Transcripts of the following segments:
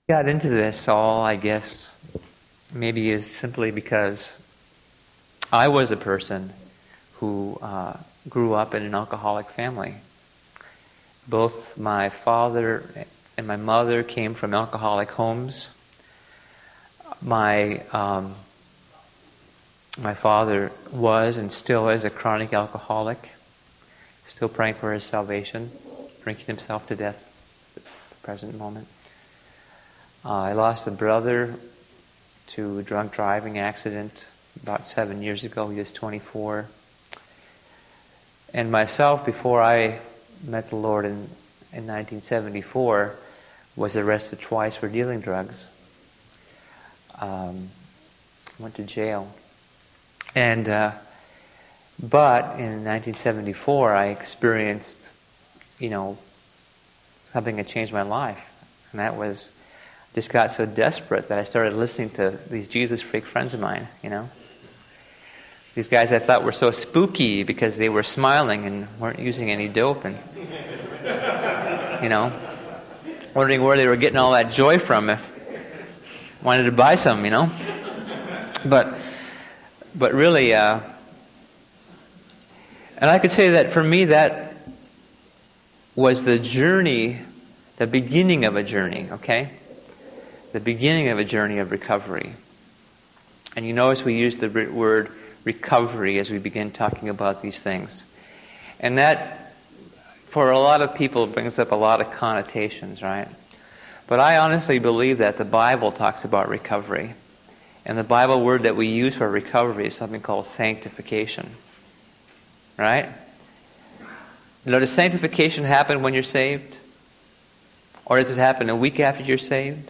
Got into this all, I guess, maybe is simply because I was a person who grew up in an alcoholic family. Both my father and my mother came from alcoholic homes. My father was and still is a chronic alcoholic, still praying for his salvation, drinking himself to death at the present moment. I lost a brother to a drunk driving accident about 7 years ago. He was 24. And myself, before I met the Lord in 1974, was arrested twice for dealing drugs. Went to jail. And but in 1974, I experienced, something that changed my life, and that was just got so desperate that I started listening to these Jesus freak friends of mine. These guys I thought were so spooky because they were smiling and weren't using any dope, and wondering where they were getting all that joy from. If wanted to buy some, but really, and I could say that for me that was the journey, the beginning of a journey. Okay. The beginning of a journey of recovery. And you notice we use the word recovery as we begin talking about these things. And that, for a lot of people, brings up a lot of connotations, right? But I honestly believe that the Bible talks about recovery. And the Bible word that we use for recovery is something called sanctification. Right? Does sanctification happen when you're saved? Or does it happen a week after you're saved?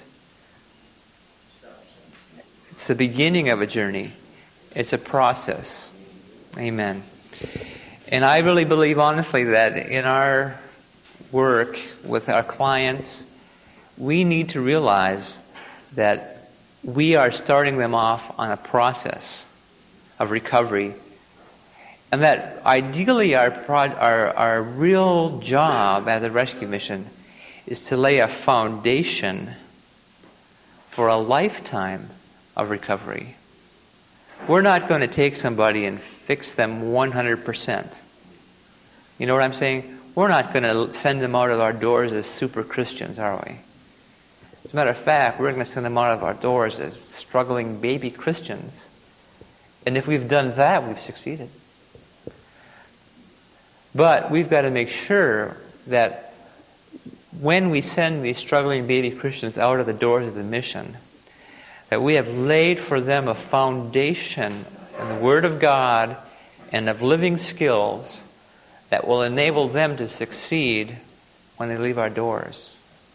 It's the beginning of a journey. It's a process. Amen. And I really believe honestly that in our work with our clients, we need to realize that we are starting them off on a process of recovery, and that ideally our real job as a rescue mission is to lay a foundation for a lifetime of recovery. We're not going to take somebody and fix them 100%. You know what I'm saying? We're not going to send them out of our doors as super Christians, are we? As a matter of fact, we're going to send them out of our doors as struggling baby Christians. And if we've done that, we've succeeded. But we've got to make sure that when we send these struggling baby Christians out of the doors of the mission, that we have laid for them a foundation in the Word of God and of living skills that will enable them to succeed when they leave our doors.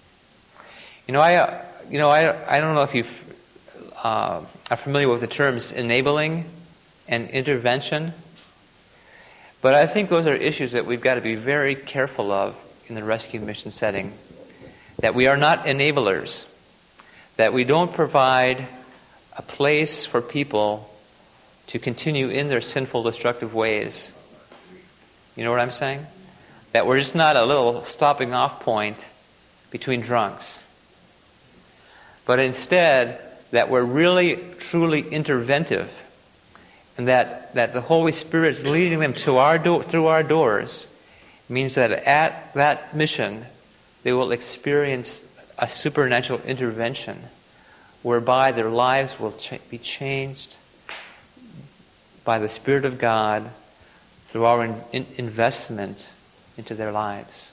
I don't know if you are familiar with the terms enabling and intervention, but I think those are issues that we've got to be very careful of in the rescue mission setting. That we are not enablers. That we don't provide a place for people to continue in their sinful, destructive ways. You know what I'm saying? That we're just not a little stopping off point between drunks. But instead, that we're really, truly interventive. And that the Holy Spirit is leading them to through our doors. It means that at that mission, they will experience a supernatural intervention whereby their lives will be changed by the Spirit of God through our investment into their lives.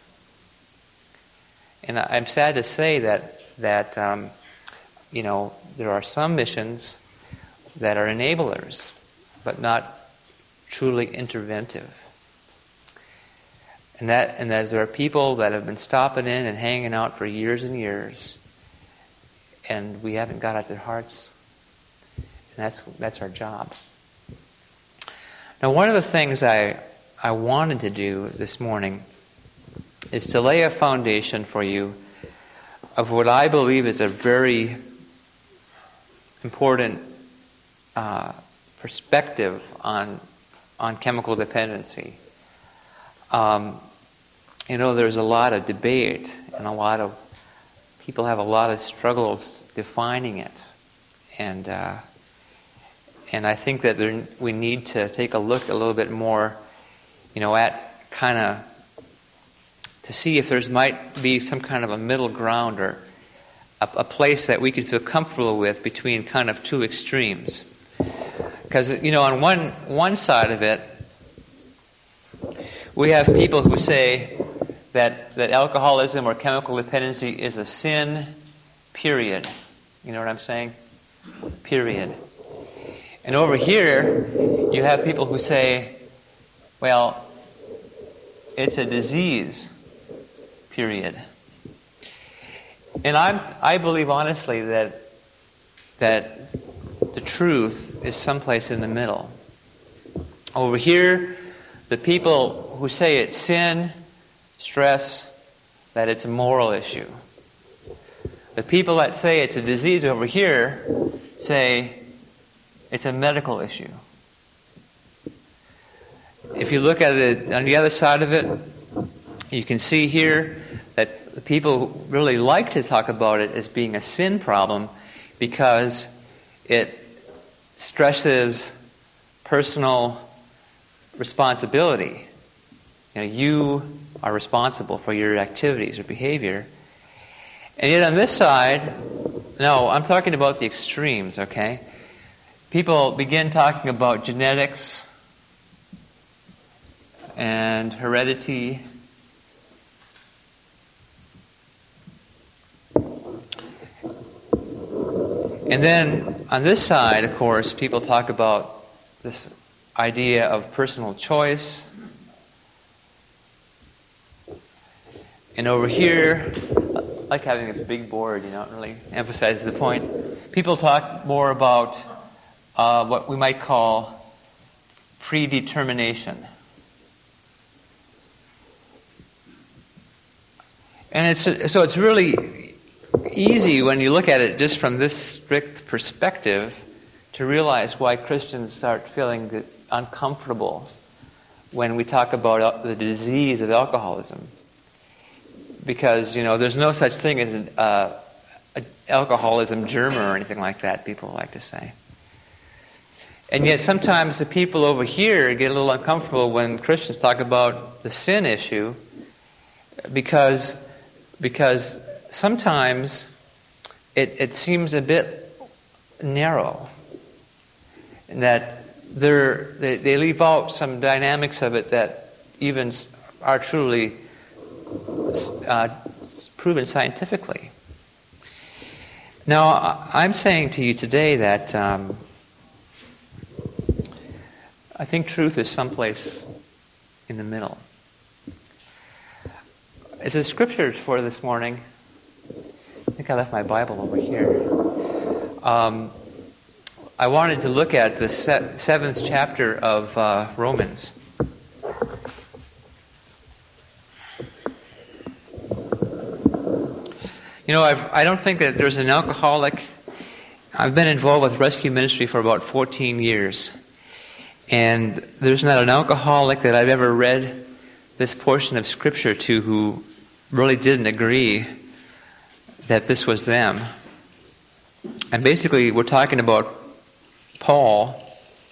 And I'm sad to say that there are some missions that are enablers, but not truly interventive. And that there are people that have been stopping in and hanging out for years and years, and we haven't got at their hearts. And that's our job. Now, one of the things I wanted to do this morning is to lay a foundation for you of what I believe is a very important perspective on chemical dependency. There's a lot of debate and a lot of people have a lot of struggles defining it. And I think that we need to take a look a little bit more, at kind of to see if there might be some kind of a middle ground or a place that we can feel comfortable with between kind of two extremes. Because, on one side of it, we have people who say that alcoholism or chemical dependency is a sin, period. You know what I'm saying? Period. And over here, you have people who say, well, it's a disease, period. And I believe honestly that the truth is someplace in the middle. Over here, the people who say it's sin stress that it's a moral issue. The people that say it's a disease over here say it's a medical issue. If you look at it on the other side of it, you can see here that the people really like to talk about it as being a sin problem because it stresses personal responsibility. You are responsible for your activities or behavior. And yet on this side, no, I'm talking about the extremes, okay? People begin talking about genetics and heredity. And then on this side, of course, people talk about this idea of personal choice. And over here, I like having this big board, it really emphasizes the point. People talk more about what we might call predetermination. And it's really easy when you look at it just from this strict perspective to realize why Christians start feeling uncomfortable when we talk about the disease of alcoholism. Because, there's no such thing as an alcoholism germ or anything like that, people like to say. And yet sometimes the people over here get a little uncomfortable when Christians talk about the sin issue because sometimes it seems a bit narrow. And that they leave out some dynamics of it that even are truly proven scientifically. Now, I'm saying to you today that I think truth is someplace in the middle. As the scriptures for this morning, I think I left my Bible over here. I wanted to look at the 7th chapter of Romans. I don't think that there's an alcoholic. I've been involved with rescue ministry for about 14 years. And there's not an alcoholic that I've ever read this portion of Scripture to who really didn't agree that this was them. And basically, we're talking about Paul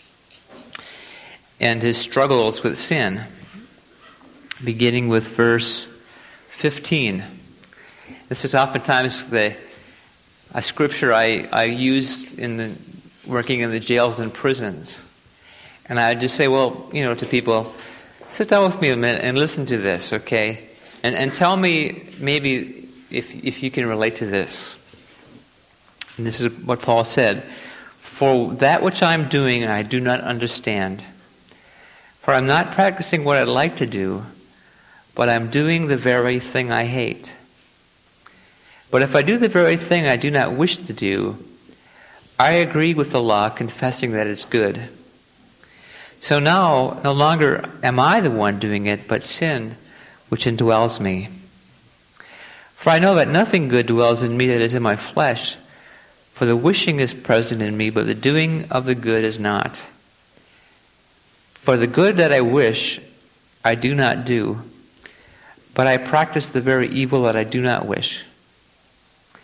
and his struggles with sin, beginning with verse 15. This is oftentimes a scripture I used in working in the jails and prisons. And I just say, to people, sit down with me a minute and listen to this, okay? And tell me maybe if you can relate to this. And this is what Paul said. For that which I'm doing I do not understand. For I'm not practicing what I'd like to do, but I'm doing the very thing I hate. But if I do the very thing I do not wish to do, I agree with the law, confessing that it's good. So now, no longer am I the one doing it, but sin, which indwells me. For I know that nothing good dwells in me that is in my flesh, for the wishing is present in me, but the doing of the good is not. For the good that I wish, I do not do, but I practice the very evil that I do not wish.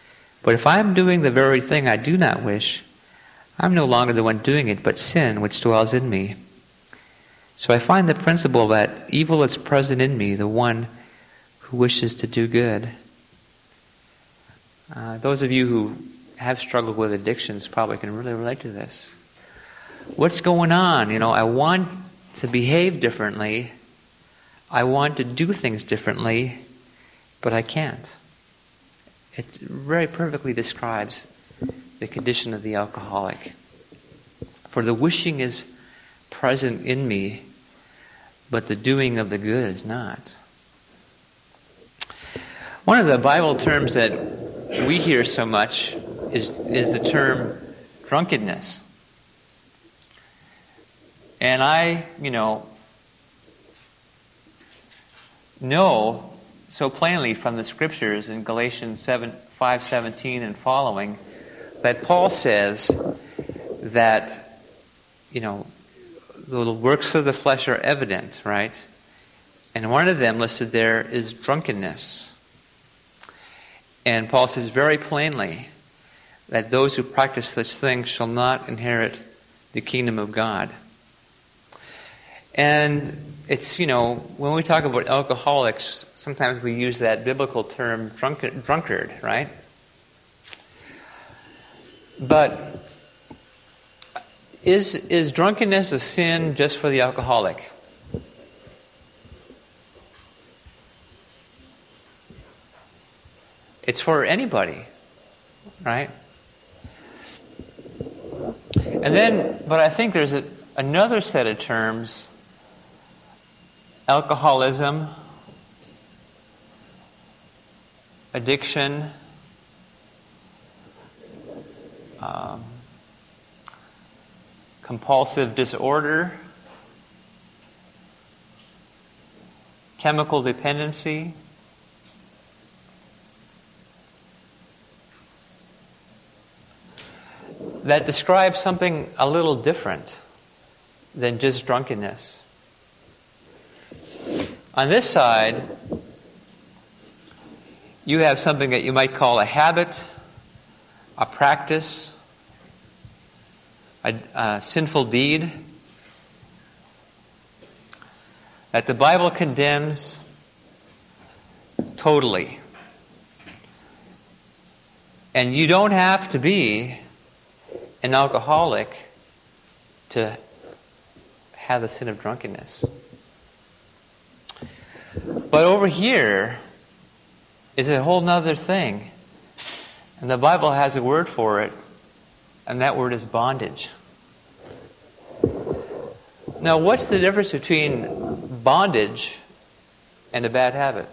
But if I am doing the very thing I do not wish, I am no longer the one doing it, but sin which dwells in me. So I find the principle that evil is present in me, the one who wishes to do good. Those of you who have struggled with addictions probably can really relate to this. What's going on? I want to behave differently. I want to do things differently, but I can't. It very perfectly describes the condition of the alcoholic. For the wishing is present in me, but the doing of the good is not. One of the Bible terms that we hear so much is the term drunkenness. And I, know so plainly from the scriptures in Galatians 5:17 and following that Paul says that, the works of the flesh are evident, right? And one of them listed there is drunkenness. And Paul says very plainly that those who practice such things shall not inherit the kingdom of God. And it's, when we talk about alcoholics, sometimes we use that biblical term drunkard, right? But is drunkenness a sin just for the alcoholic? It's for anybody, right? And then, but I think there's another set of terms: alcoholism, addiction, compulsive disorder, chemical dependency, that describes something a little different than just drunkenness. On this side, you have something that you might call a habit, a practice, a sinful deed that the Bible condemns totally. And you don't have to be an alcoholic to have the sin of drunkenness. But over here is a whole nother thing. And the Bible has a word for it, and that word is bondage. Now, what's the difference between bondage and a bad habit?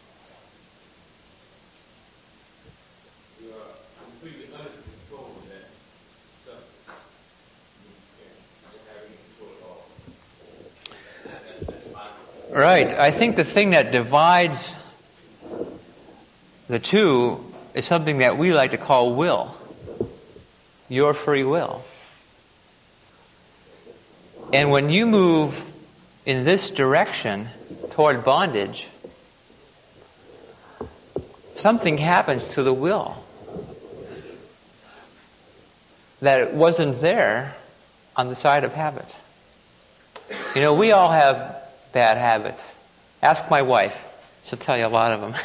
You are completely under control of that stuff. You don't have any control at all. Right. I think the thing that divides the two is something that we like to call will. Your free will. And when you move in this direction toward bondage, something happens to the will that wasn't there on the side of habit. We all have bad habits. Ask my wife. She'll tell you a lot of them.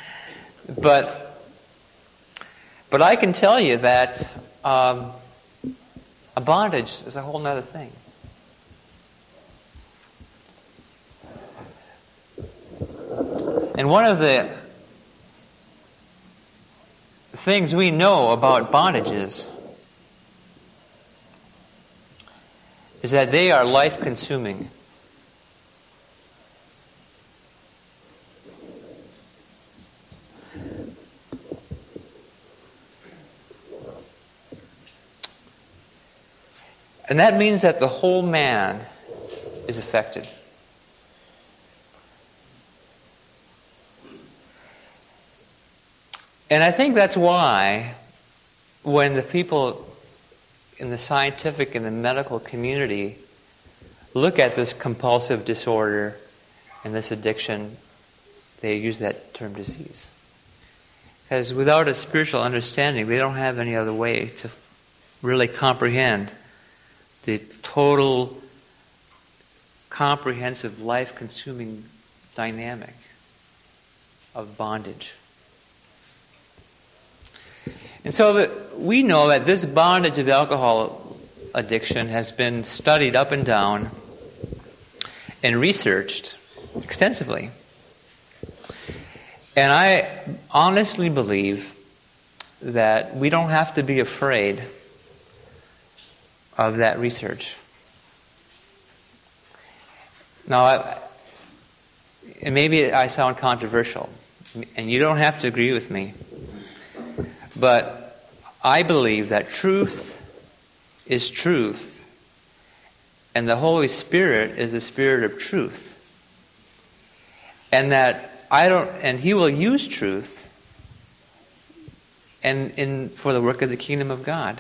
But I can tell you that a bondage is a whole other thing. And one of the things we know about bondages is that they are life-consuming. And that means that the whole man is affected. And I think that's why when the people in the scientific and the medical community look at this compulsive disorder and this addiction, they use that term disease. Because without a spiritual understanding, they don't have any other way to really comprehend the total, comprehensive, life-consuming dynamic of bondage. And so we know that this bondage of alcohol addiction has been studied up and down and researched extensively. And I honestly believe that we don't have to be afraid of that research. Now, and maybe I sound controversial, and you don't have to agree with me, but I believe that truth is truth, and the Holy Spirit is the Spirit of truth. And that and He will use truth for the work of the kingdom of God.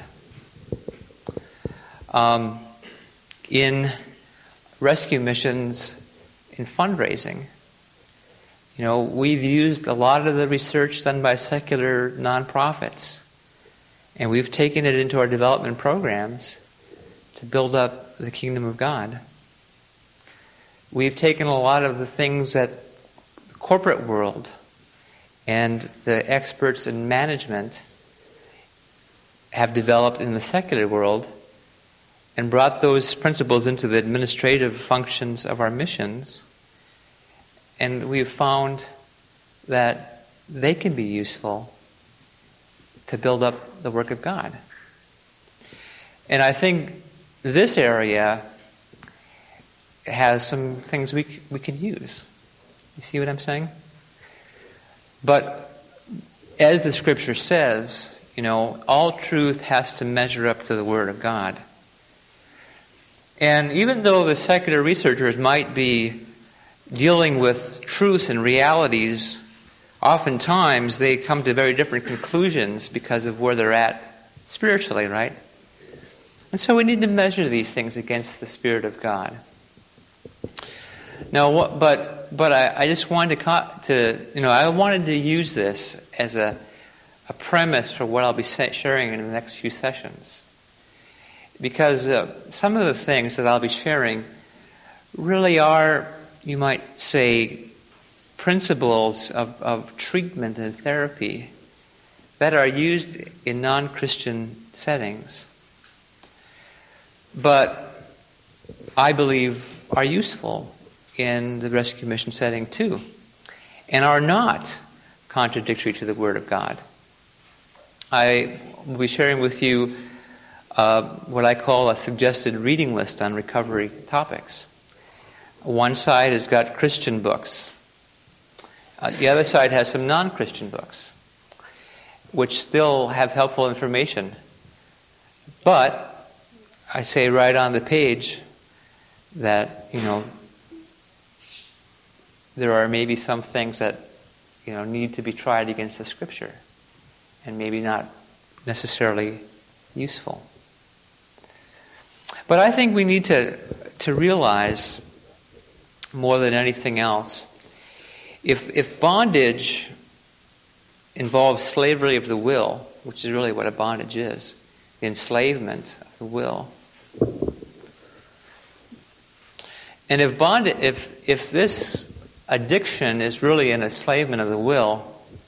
In rescue missions, in fundraising, we've used a lot of the research done by secular nonprofits, and we've taken it into our development programs to build up the kingdom of God. We've taken a lot of the things that the corporate world and the experts in management have developed in the secular world and brought those principles into the administrative functions of our missions. And we've found that they can be useful to build up the work of God. And I think this area has some things we could use. You see what I'm saying? But as the Scripture says, all truth has to measure up to the Word of God. And even though the secular researchers might be dealing with truth and realities, oftentimes they come to very different conclusions because of where they're at spiritually, right? And so we need to measure these things against the Spirit of God. Now, but I just wanted I wanted to use this as a premise for what I'll be sharing in the next few sessions. Because some of the things that I'll be sharing really are, you might say, principles of treatment and therapy that are used in non-Christian settings, but I believe are useful in the rescue mission setting too, and are not contradictory to the Word of God. I will be sharing with you what I call a suggested reading list on recovery topics. One side has got Christian books. The other side has some non-Christian books, which still have helpful information. But I say right on the page that, there are maybe some things that, need to be tried against the Scripture and maybe not necessarily useful. But I think we need to realize more than anything else, if bondage involves slavery of the will, which is really what a bondage is, the enslavement of the will, and if this addiction is really an enslavement of the will,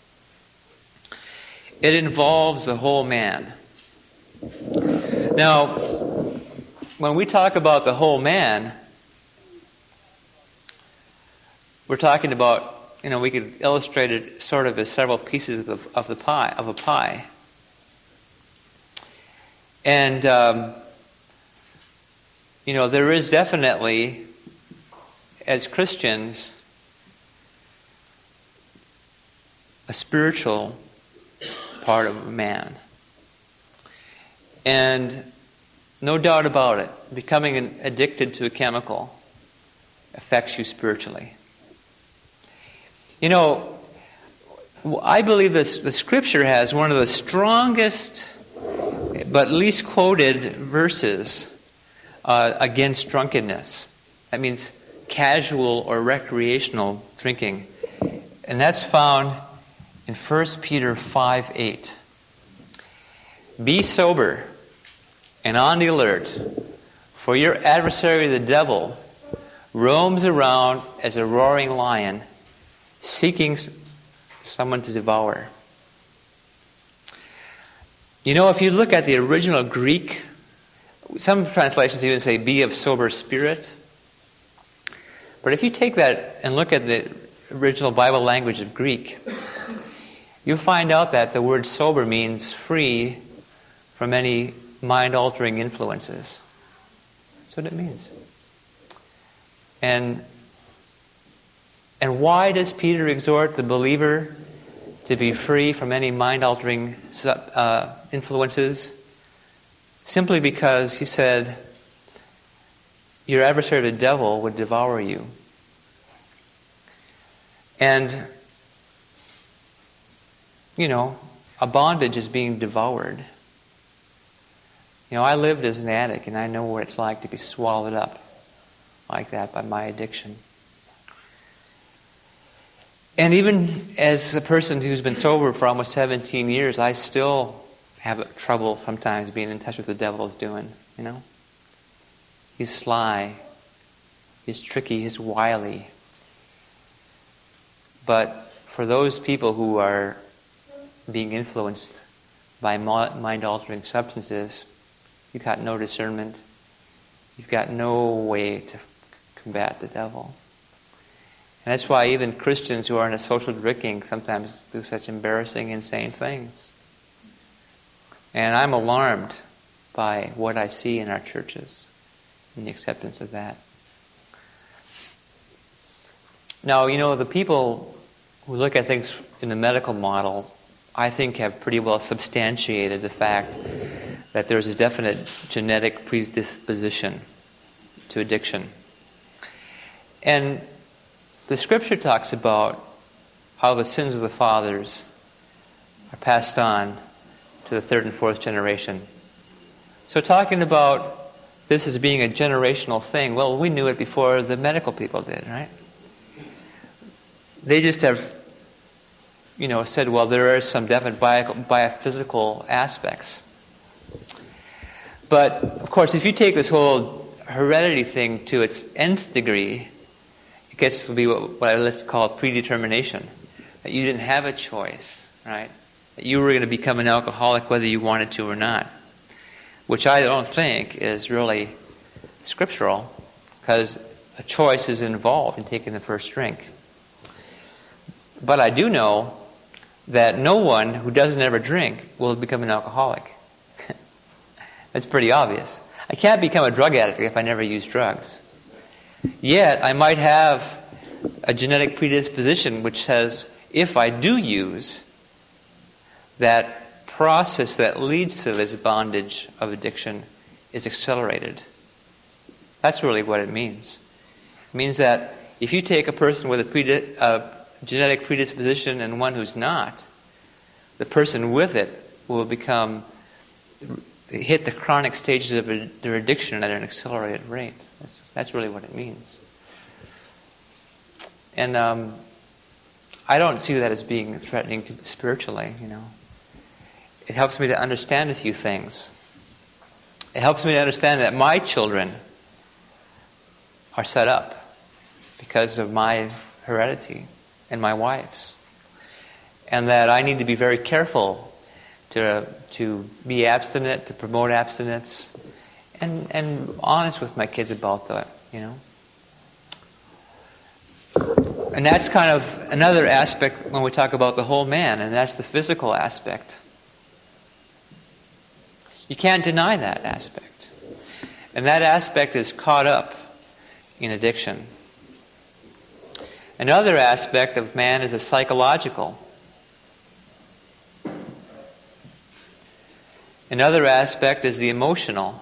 it involves the whole man. Now, when we talk about the whole man, we're talking about, we could illustrate it sort of as several pieces of a pie. And, there is definitely, as Christians, a spiritual part of a man. And no doubt about it, becoming addicted to a chemical affects you spiritually. I believe that the Scripture has one of the strongest but least quoted verses against drunkenness. That means casual or recreational drinking. And that's found in 1 Peter 5:8. Be sober and on the alert, for your adversary the devil roams around as a roaring lion, seeking someone to devour. You know, if you look at the original Greek, some translations even say, be of sober spirit. But if you take that and look at the original Bible language of Greek, you'll find out that the word sober means free from any mind-altering influences. That's what it means. And why does Peter exhort the believer to be free from any mind-altering influences? Simply because he said, your adversary the devil would devour you. And, you know, a bondage is being devoured. You know, I lived as an addict, and I know what it's like to be swallowed up like that by my addiction. And even as a person who's been sober for almost 17 years, I still have trouble sometimes being in touch with what the devil is doing, you know. He's sly, he's tricky, he's wily. But for those people who are being influenced by mind-altering substances, you've got no discernment. You've got no way to combat the devil. And that's why even Christians who are in a social drinking sometimes do such embarrassing, insane things. And I'm alarmed by what I see in our churches and the acceptance of that. Now, you know, the people who look at things in the medical model, I think, have pretty well substantiated the fact that there's a definite genetic predisposition to addiction. And the Scripture talks about how the sins of the fathers are passed on to the third and fourth generation. So talking about this as being a generational thing, well, we knew it before the medical people did, right? They just have, you know, said, well, there are some definite biophysical aspects. But, of course, if you take this whole heredity thing to its nth degree, it gets to be what I let's call predetermination. That you didn't have a choice, right? That you were going to become an alcoholic whether you wanted to or not. Which I don't think is really scriptural, because a choice is involved in taking the first drink. But I do know that no one who doesn't ever drink will become an alcoholic. That's pretty obvious. I can't become a drug addict if I never use drugs. Yet, I might have a genetic predisposition which says, if I do use, that process that leads to this bondage of addiction is accelerated. That's really what it means. It means that if you take a person with a genetic predisposition and one who's not, the person with it will hit the chronic stages of their addiction at an accelerated rate. That's really what it means. And I don't see that as being threatening spiritually, you know. It helps me to understand a few things. It helps me to understand that my children are set up because of my heredity and my wife's. And that I need to be very careful to be abstinent, to promote abstinence, and honest with my kids about that, you know. And that's kind of another aspect when we talk about the whole man, and that's the physical aspect. You can't deny that aspect. And that aspect is caught up in addiction. Another aspect of man is a psychological. Another aspect is the emotional.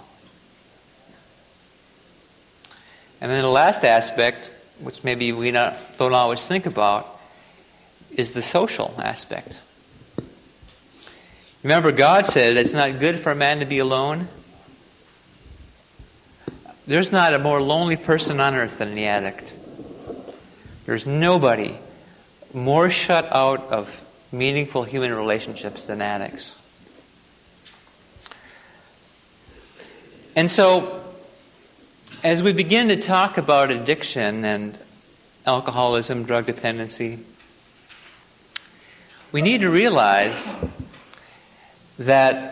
And then the last aspect, which maybe we don't always think about, is the social aspect. Remember, God said it's not good for a man to be alone. There's not a more lonely person on earth than the addict. There's nobody more shut out of meaningful human relationships than addicts. And so, as we begin to talk about addiction and alcoholism, drug dependency, we need to realize that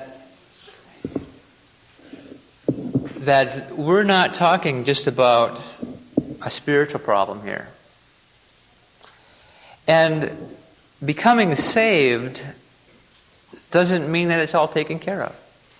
we're not talking just about a spiritual problem here. And becoming saved doesn't mean that it's all taken care of.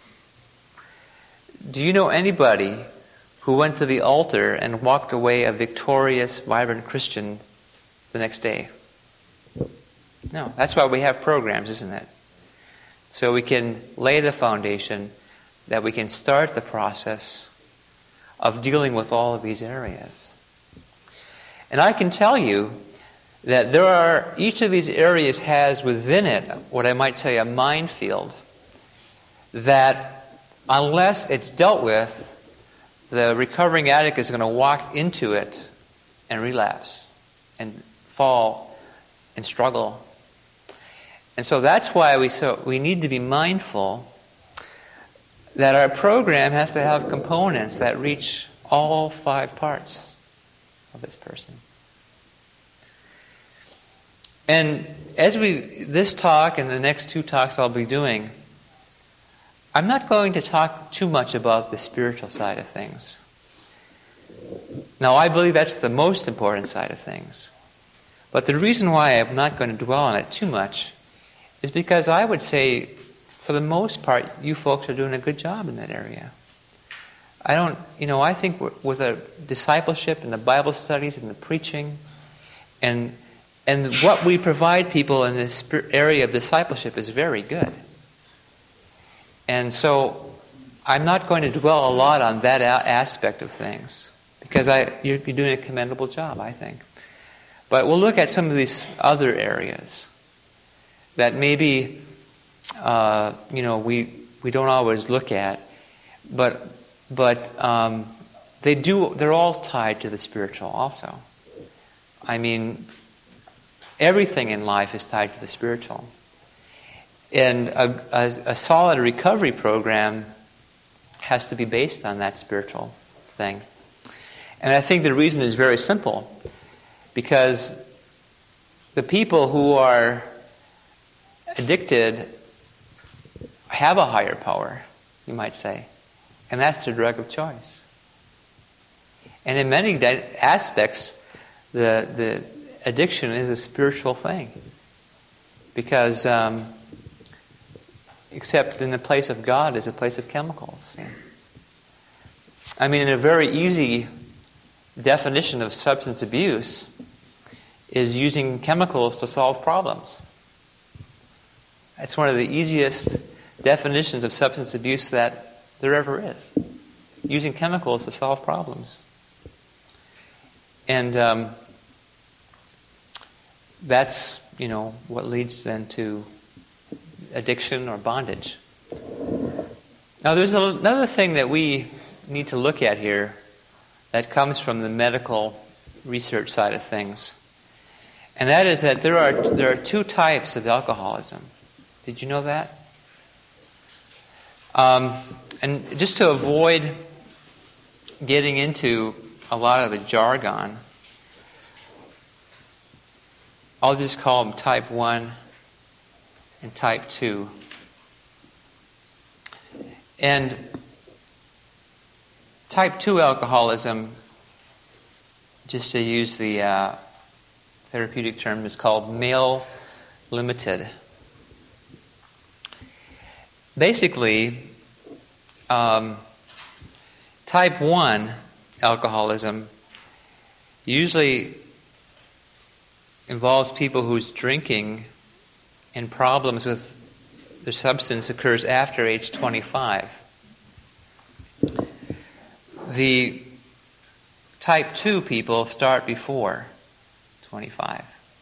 Do you know anybody who went to the altar and walked away a victorious, vibrant Christian the next day? No. That's why we have programs, isn't it? So we can lay the foundation that we can start the process of dealing with all of these areas. And I can tell you that each of these areas has within it what I might say a minefield that unless it's dealt with, the recovering addict is going to walk into it and relapse and fall and struggle. And so that's why we need to be mindful that our program has to have components that reach all 5 parts of this person. And as this talk and the next 2 talks I'll be doing, I'm not going to talk too much about the spiritual side of things. Now, I believe that's the most important side of things. But the reason why I'm not going to dwell on it too much is because I would say, for the most part, you folks are doing a good job in that area. I think with the discipleship and the Bible studies and the preaching and what we provide people in this area of discipleship is very good. And so I'm not going to dwell a lot on that aspect of things because you're doing a commendable job, I think. But we'll look at some of these other areas that maybe we don't always look at, but they're all tied to the spiritual also. I mean, everything in life is tied to the spiritual. And a solid recovery program has to be based on that spiritual thing. And I think the reason is very simple. Because the people who are addicted have a higher power, you might say. And that's their drug of choice. And in many aspects, the addiction is a spiritual thing. Because except in the place of God is a place of chemicals. I mean, in a very easy definition of substance abuse is using chemicals to solve problems. It's one of the easiest definitions of substance abuse that there ever is. Using chemicals to solve problems. And that's, what leads then to addiction or bondage. Now there's another thing that we need to look at here that comes from the medical research side of things. And that is that there are 2 types of alcoholism. Did you know that? And just to avoid getting into a lot of the jargon, I'll just call them type 1 and type 2. And type 2 alcoholism, just to use the therapeutic term, is called male limited. Basically, type 1 alcoholism usually involves people whose drinking and problems with their substance occurs after age 25. The type 2 people start before 25.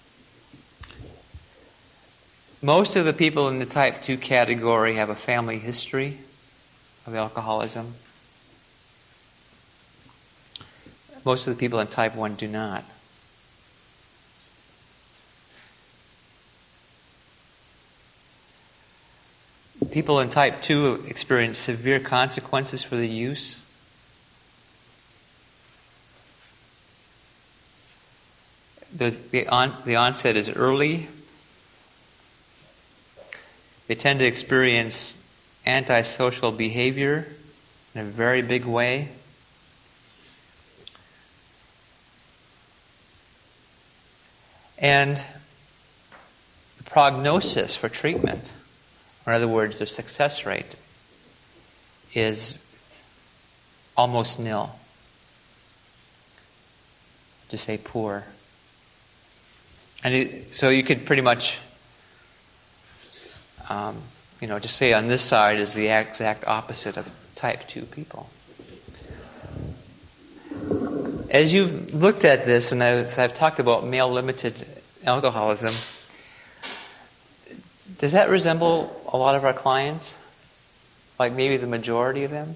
Most of the people in the type 2 category have a family history of alcoholism. Most of the people in type 1 do not. people in type 2 experience severe consequences for the use. The onset is early. They tend to experience antisocial behavior in a very big way. And the prognosis for treatment, or in other words, the success rate, is almost nil. To say poor. And so you could pretty much, just say on this side is the exact opposite of type 2 people. As you've looked at this, and as I've talked about male-limited alcoholism, does that resemble a lot of our clients? Like maybe the majority of them?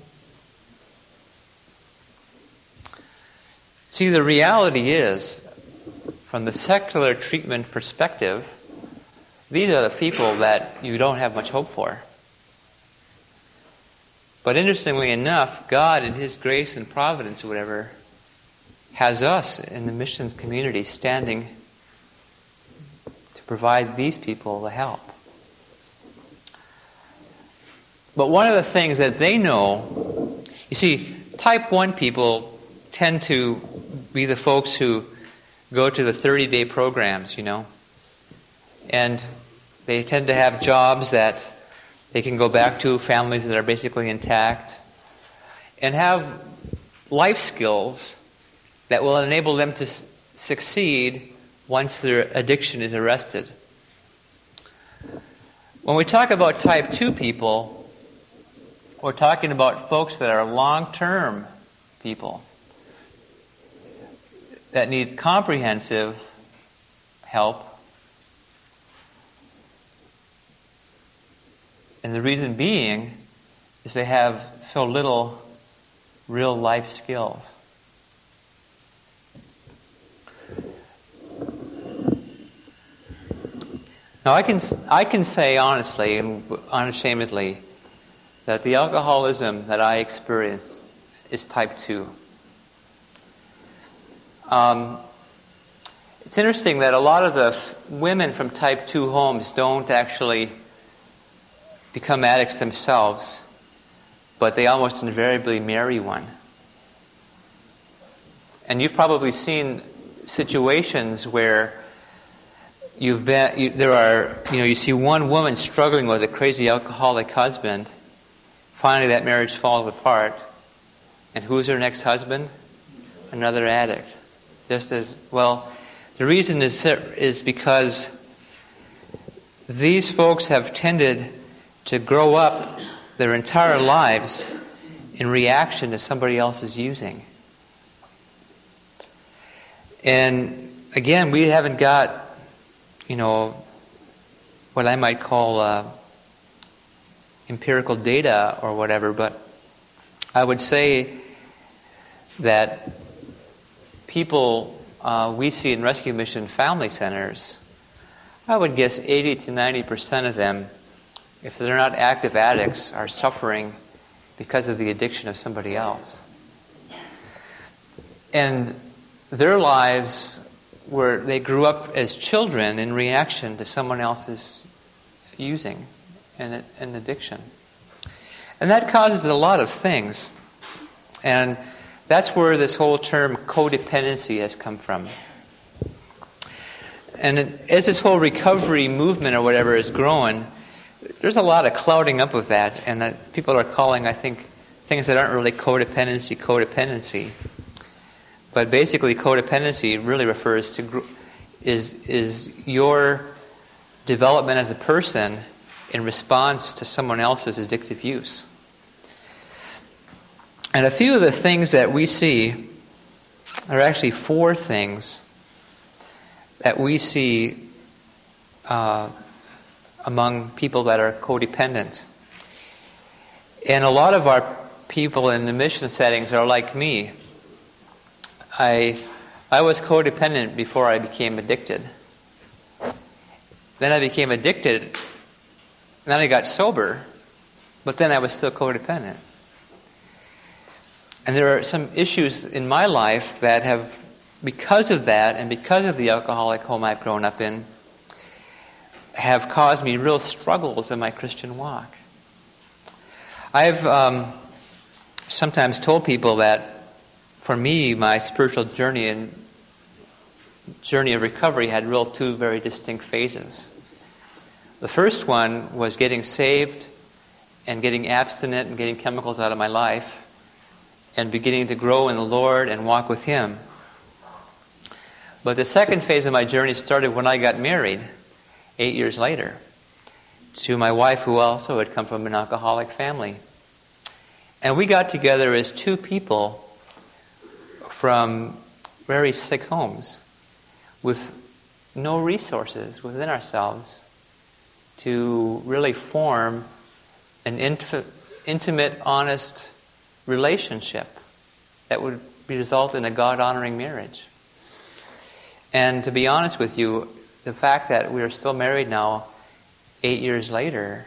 See, the reality is, from the secular treatment perspective, these are the people that you don't have much hope for. But interestingly enough, God in His grace and providence or whatever has us in the missions community standing to provide these people the help. But one of the things that they know, you see, type 1 people tend to be the folks who go to the 30-day programs, and they tend to have jobs that they can go back to, families that are basically intact, and have life skills that will enable them to succeed once their addiction is arrested. When we talk about type 2 people, we're talking about folks that are long-term people that need comprehensive help. And the reason being is they have so little real life skills. Now I can say honestly and unashamedly that the alcoholism that I experience is type 2. It's interesting that a lot of the women from type 2 homes don't actually become addicts themselves, but they almost invariably marry one. And you've probably seen situations where you see one woman struggling with a crazy alcoholic husband. Finally, that marriage falls apart. And who's her next husband? Another addict. Just as well. The reason is because these folks have tended to grow up their entire lives in reaction to somebody else's using. And again, we haven't got, what I might call empirical data or whatever, but I would say that people we see in rescue mission family centers, I would guess 80 to 90% of them, if they're not active addicts, are suffering because of the addiction of somebody else. And their lives where they grew up as children in reaction to someone else's using and addiction. And that causes a lot of things. And that's where this whole term codependency has come from. And as this whole recovery movement or whatever is growing, there's a lot of clouding up of that. And people are calling, I think, things that aren't really codependency. But basically, codependency really refers to is your development as a person in response to someone else's addictive use. And a few of the things that we see are actually 4 things that we see among people that are codependent. And a lot of our people in the mission settings are like me. I was codependent before I became addicted. Then I became addicted, and then I got sober, But then I was still codependent. And there are some issues in my life that have, because of that and because of the alcoholic home I've grown up in, have caused me real struggles in my Christian walk. I've sometimes told people that for me, my spiritual journey and journey of recovery had two very distinct phases. The first one was getting saved and getting abstinent and getting chemicals out of my life and beginning to grow in the Lord and walk with Him. But the second phase of my journey started when I got married 8 years later to my wife, who also had come from an alcoholic family. And we got together as two people from very sick homes with no resources within ourselves to really form an intimate, honest relationship that would result in a God-honoring marriage. And to be honest with you, the fact that we are still married now 8 years later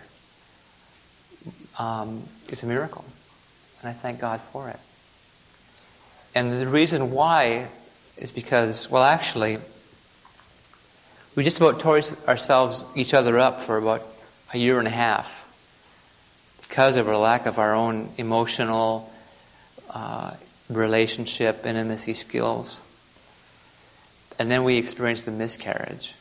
is a miracle. And I thank God for it. And the reason why is because, well, actually, we just about tore each other up for about a year and a half because of our lack of our own emotional relationship, intimacy skills. And then we experienced the miscarriage.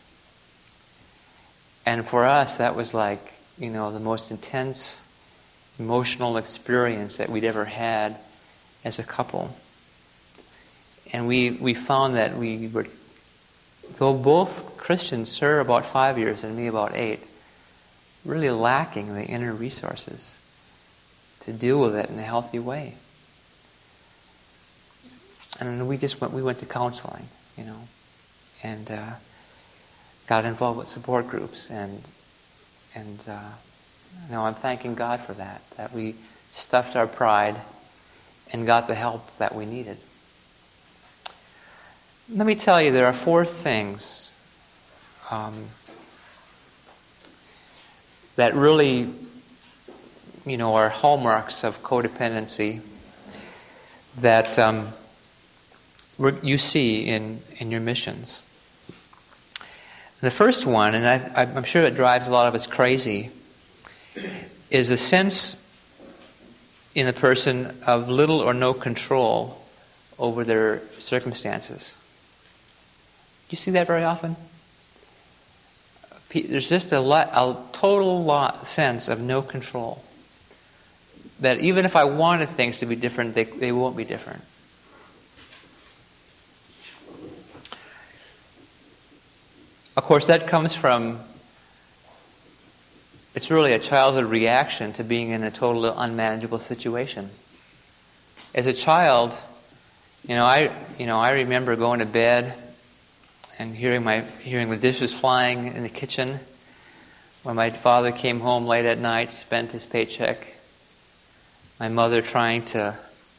And for us, that was like, the most intense emotional experience that we'd ever had as a couple. And we found that we were, though both Christians, her about 5 years and me about 8, really lacking the inner resources to deal with it in a healthy way. And we went to counseling, and got involved with support groups, and now I'm thanking God for that we stuffed our pride and got the help that we needed. Let me tell you, there are 4 things that really, are hallmarks of codependency that you see in your missions. The first one, and I'm sure it drives a lot of us crazy, is a sense in a person of little or no control over their circumstances. Do you see that very often? There's just a total sense of no control. That even if I wanted things to be different, they won't be different. Of course, that comes from, it's really a childhood reaction to being in a totally unmanageable situation. As a child, I remember going to bed and hearing the dishes flying in the kitchen when my father came home late at night, spent his paycheck. My mother trying to,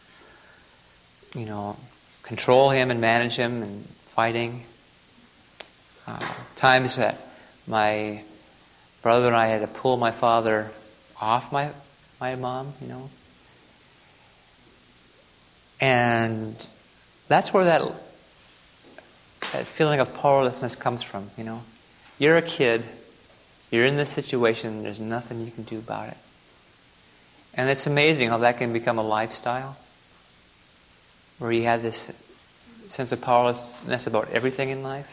control him and manage him and fighting. Times that my brother and I had to pull my father off my mom, And that's where that feeling of powerlessness comes from, You're a kid, you're in this situation, there's nothing you can do about it. And it's amazing how that can become a lifestyle, where you have this sense of powerlessness about everything in life.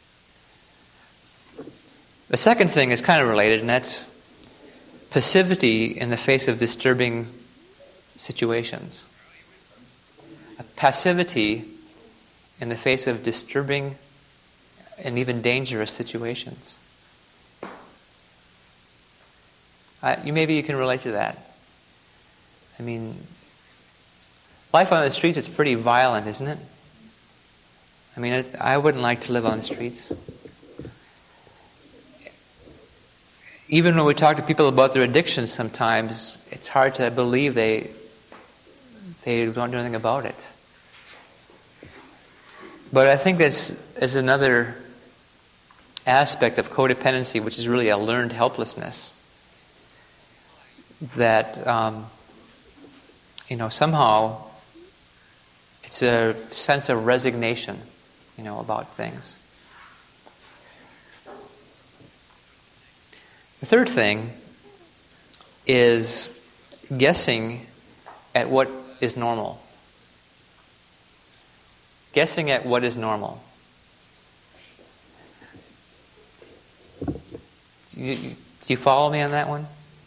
The second thing is kind of related, and that's passivity in the face of disturbing situations. A passivity in the face of disturbing and even dangerous situations. Maybe you can relate to that. I mean, life on the streets is pretty violent, isn't it? I mean, I wouldn't like to live on the streets. Even when we talk to people about their addictions sometimes, it's hard to believe they don't do anything about it. But I think there's another aspect of codependency, which is really a learned helplessness. that somehow it's a sense of resignation, about things. The third thing is guessing at what is normal. Guessing at what is normal. Do you follow me on that one?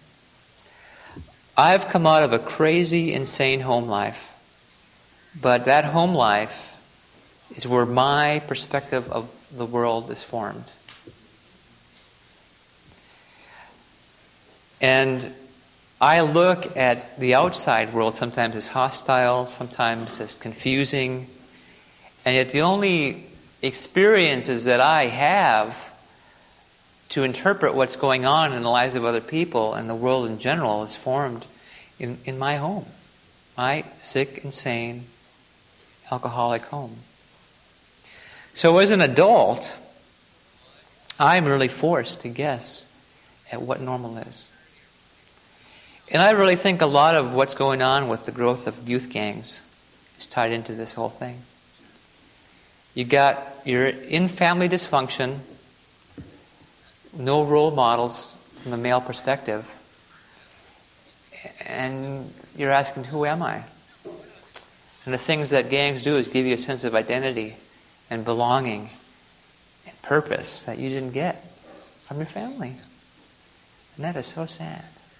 I've come out of a crazy, insane home life. But that home life is where my perspective of the world is formed. And I look at the outside world sometimes as hostile, sometimes as confusing, and yet the only experiences that I have to interpret what's going on in the lives of other people and the world in general is formed in my home. My sick, insane, alcoholic home. So as an adult, I'm really forced to guess at what normal is. And I really think a lot of what's going on with the growth of youth gangs is tied into this whole thing. You're in family dysfunction, no role models from a male perspective, and you're asking, who am I? And the things that gangs do is give you a sense of identity and belonging and purpose that you didn't get from your family. And that is so sad.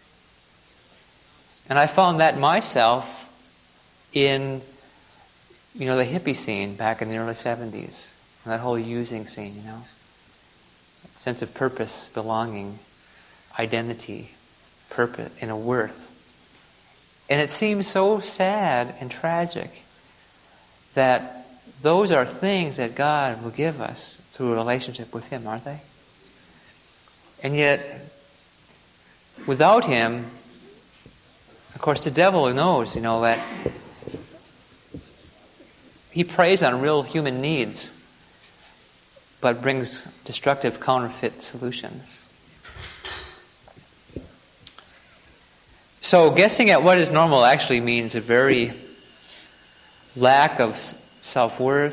And I found that myself in, the hippie scene back in the early 70s. That whole using scene, Sense of purpose, belonging, identity, purpose, and a worth. And it seems so sad and tragic that those are things that God will give us through a relationship with Him, aren't they? And yet, without Him, of course, the devil knows, that he preys on real human needs, but brings destructive counterfeit solutions. So guessing at what is normal actually means a very lack of self-worth,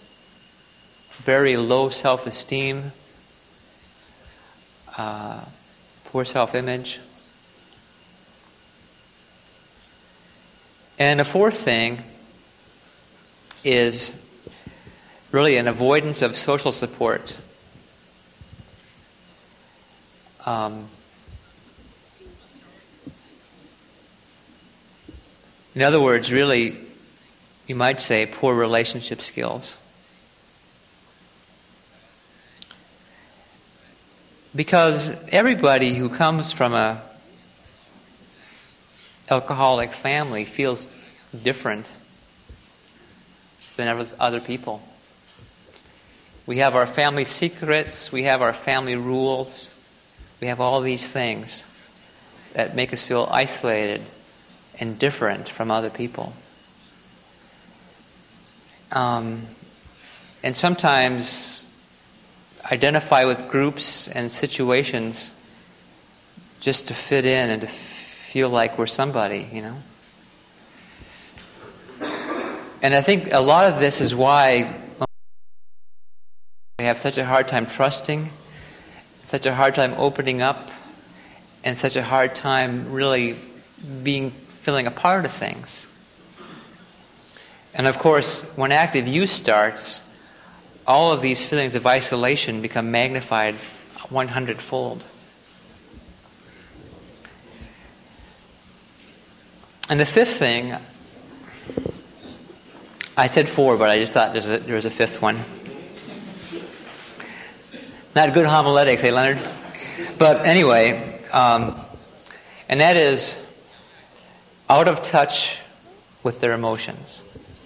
very low self-esteem, poor self-image. And the fourth thing is really an avoidance of social support. In other words, really, you might say poor relationship skills. Because everybody who comes from a alcoholic family feels different than other people. We have our family secrets, we have our family rules, we have all these things that make us feel isolated and different from other people. And sometimes identify with groups and situations just to fit in and to feel like we're somebody, And I think a lot of this is why we have such a hard time trusting, such a hard time opening up, and such a hard time really feeling a part of things. And of course, when active use starts, all of these feelings of isolation become magnified 100-fold. And the fifth thing, I said 4, but I just thought there was a fifth one. Not good homiletics, eh, Leonard? But anyway, and that is out of touch with their emotions.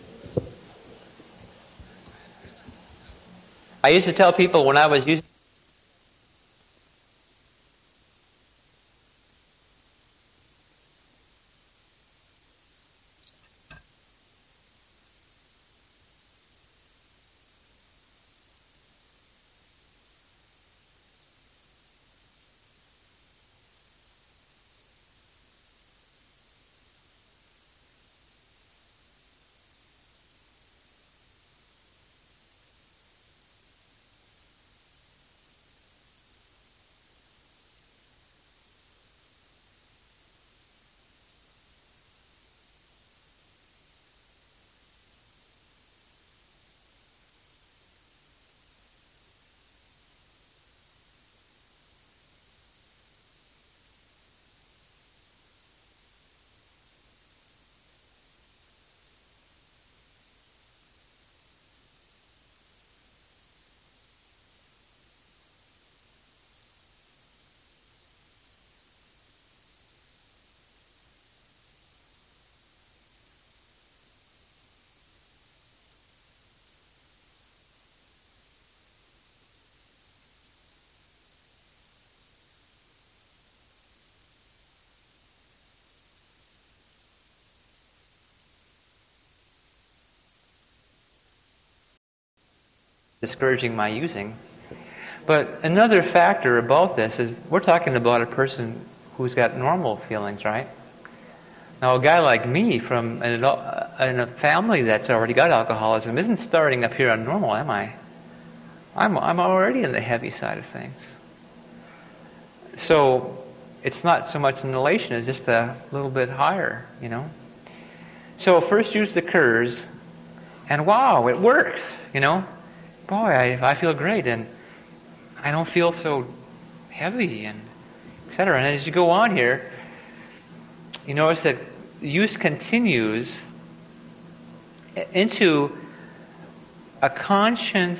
I used to tell people when I was using discouraging my using. But another factor about this is we're talking about a person who's got normal feelings, right? Now, a guy like me from in a family that's already got alcoholism isn't starting up here on normal, am I? I'm already in the heavy side of things. So it's not so much an elation, it's just a little bit higher, you know. So first use the Kurz, and wow, it works, you know. Boy, I feel great, and I don't feel so heavy, and etc. And as you go on here, you notice that use continues into a conscious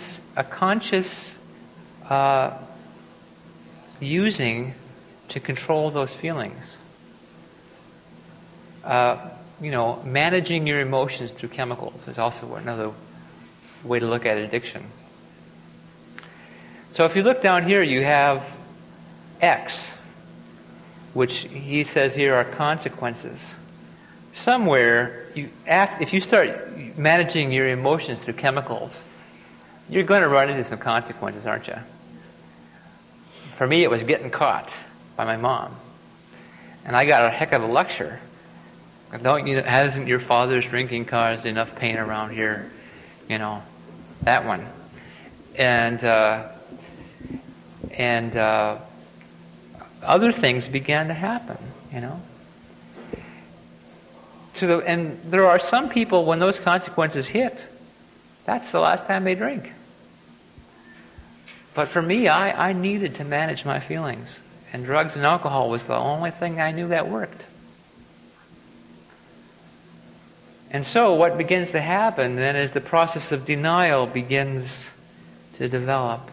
using to control those feelings. Managing your emotions through chemicals is also another way to look at addiction. So if you look down here, you have X, which he says here are consequences. Somewhere, if you start managing your emotions through chemicals, you're going to run into some consequences, aren't you? For me, it was getting caught by my mom. And I got a heck of a lecture. Hasn't your father's drinking caused enough pain around here? You know, that one. And other things began to happen, you know. And there are some people, when those consequences hit, that's the last time they drink. But for me, I needed to manage my feelings. And drugs and alcohol was the only thing I knew that worked. And so what begins to happen then is the process of denial begins to develop.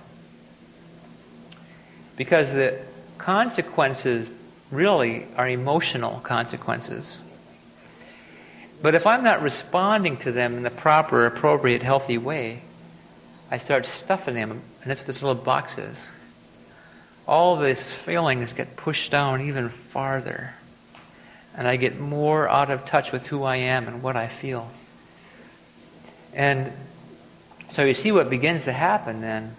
Because the consequences really are emotional consequences. But if I'm not responding to them in the proper, appropriate, healthy way, I start stuffing them, and that's what this little box is. All these feelings get pushed down even farther. And I get more out of touch with who I am and what I feel. And so you see what begins to happen then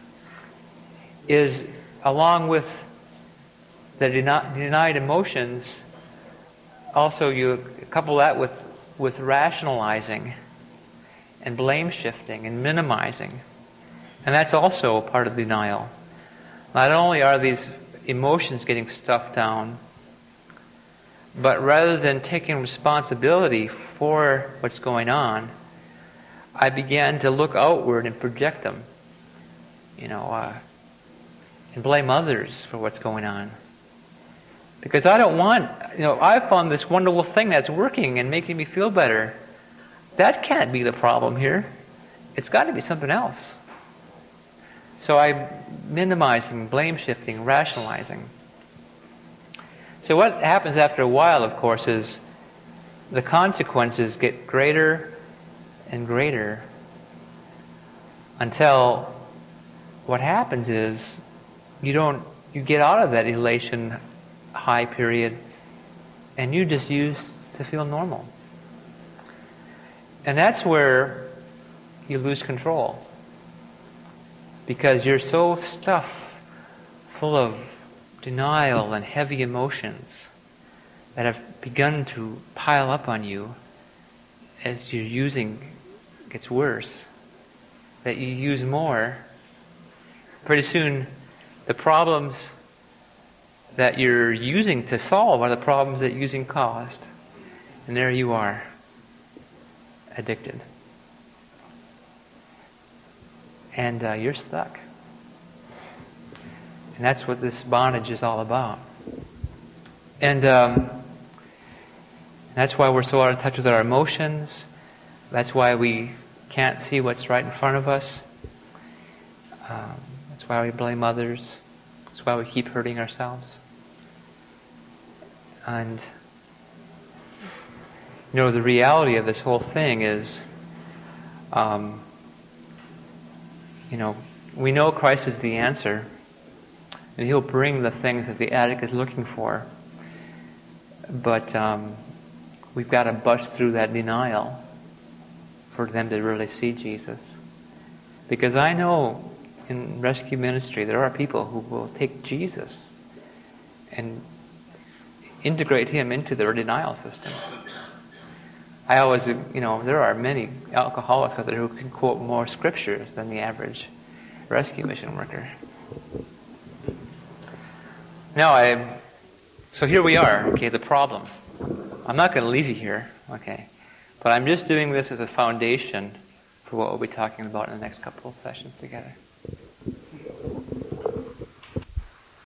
is, along with the denied emotions, also you couple that with rationalizing and blame shifting and minimizing. And that's also a part of denial. Not only are these emotions getting stuffed down, but rather than taking responsibility for what's going on, I began to look outward and project them, and blame others for what's going on. Because I don't want, I found this wonderful thing that's working and making me feel better. That can't be the problem here. It's got to be something else. So I'm minimizing, blame shifting, rationalizing. So what happens after a while, of course, is the consequences get greater and greater until what happens is you get out of that elation high period and you just use to feel normal. And that's where you lose control. Because you're so stuffed full of denial and heavy emotions that have begun to pile up on you as your using gets worse, that you use more. Pretty soon, the problems that you're using to solve are the problems that using caused. And there you are, addicted. And you're stuck. And that's what this bondage is all about. And that's why we're so out of touch with our emotions. That's why we can't see what's right in front of us. That's why we blame others. That's why we keep hurting ourselves. And, the reality of this whole thing is, we know Christ is the answer. And He'll bring the things that the addict is looking for. But we've got to bust through that denial for them to really see Jesus. Because I know in rescue ministry there are people who will take Jesus and integrate him into their denial systems. I always, there are many alcoholics out there who can quote more scriptures than the average rescue mission worker. So here we are, okay, the problem. I'm not going to leave you here, okay, but I'm just doing this as a foundation for what we'll be talking about in the next couple of sessions together.